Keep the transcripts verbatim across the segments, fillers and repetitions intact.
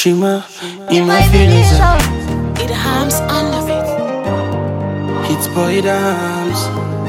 Shima, in my feelings. It harms under it. It's boy dams.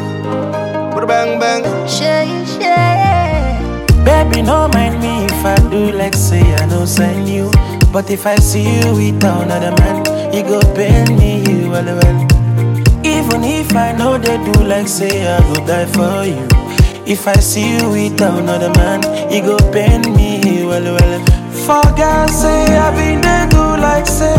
Bang bang. Shay, shay. Baby, no mind me if I do like say I no sign you. But if I see you with another man, you go pain me, you well well. Even if I know they do like say I go die for you. If I see you with another man, you go pain me, well well. For God say I been they do like say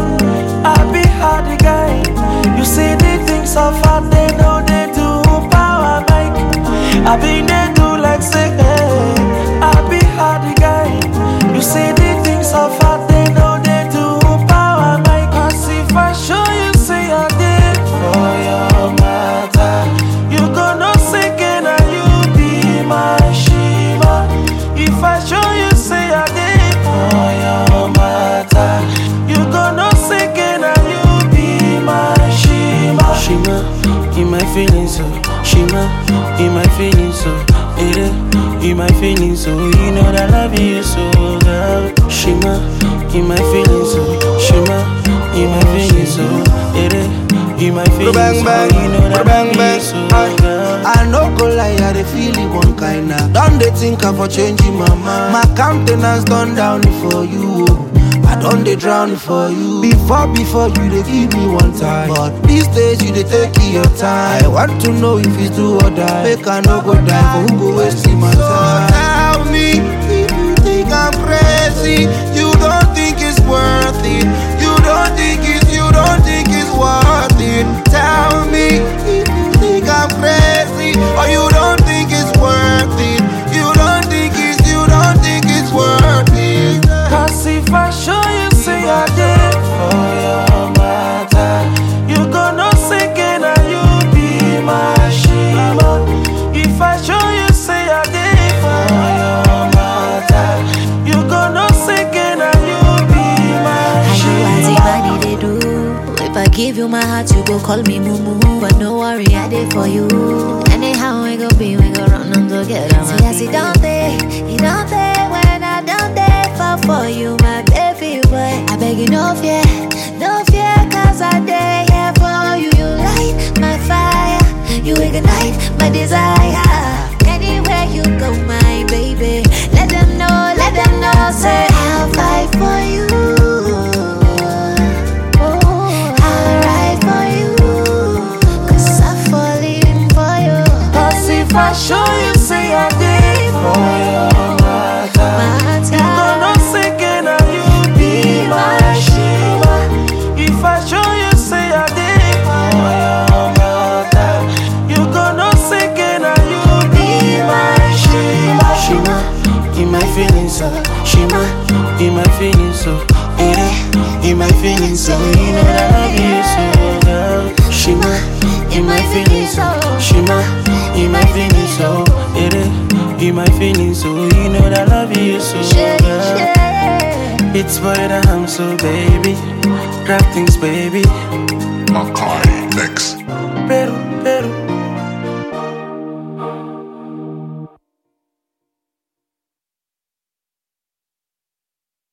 I be hard guy. You see the things of hard they know they do power Mike. I been they do like say hey, I be hard guy. You see the things of hard they know they do power Mike. Cause if I show you say I did for your matter, you gonna sink in and you be my Shima. If I show you say I did for your matter, you gonna sink in and you be my Shima. Shima, in my feelings, so Shima, in my feelings, so it in my feelings, so you know that I love you so girl. Shima, in my feelings, so Shima, in my feelings, so it in my feelings, Bang so bang. you know that I Bang love bang. you so I, girl. I no go lie, I dey feel it one kind of. Don't they think of for changing my mind? My countenance done down for you. I done dey drown for you. Before, before you dey give me one time, but these days you dey take your time. I want to know if it's do or die. Make I no go die, for who go waste my time? So tell me if you think I'm crazy. You don't think it's worth it. You don't think it's, you don't think it's worth it. Tell me if you think I'm crazy, or you don't think it's worth it. You don't think it's, you don't think it's worth it. Cause if I show you say I did for your matter, you gonna sink in and you be my Shima. If I show you say I did for your matter, you gonna sink in and you be my I know as Shima. body they do. If I give you my heart, you go call me Mumu. But no worry, I did for you. Anyhow we go be, we go run on together. See, I see down there, you down there when I down there fall for you, my baby boy. I beg you, no fear, no fear, cause I dare here for you. You light my fire, you ignite my desire. Anywhere you go, my baby, let them know, let them know, say I'll fight for you. I'll ride for you, cause I'm falling for you. Cause if I show you say I did for your matter, you gonna sink in and you be my Shima. If I show you say I did for your matter, you gonna sink in and you be my Shima. Shima, in my feelings, so Shima, in my feelings, so yeah, in my feelings, so you know that I love you so girl. Shima, in my feelings, so Shima, in my feelings, so yeah, in my feelings, so you know that I love you so Shay, girl. shay. It's boy that I'm so baby, grab things baby. Makai Mix. Peru, Peru.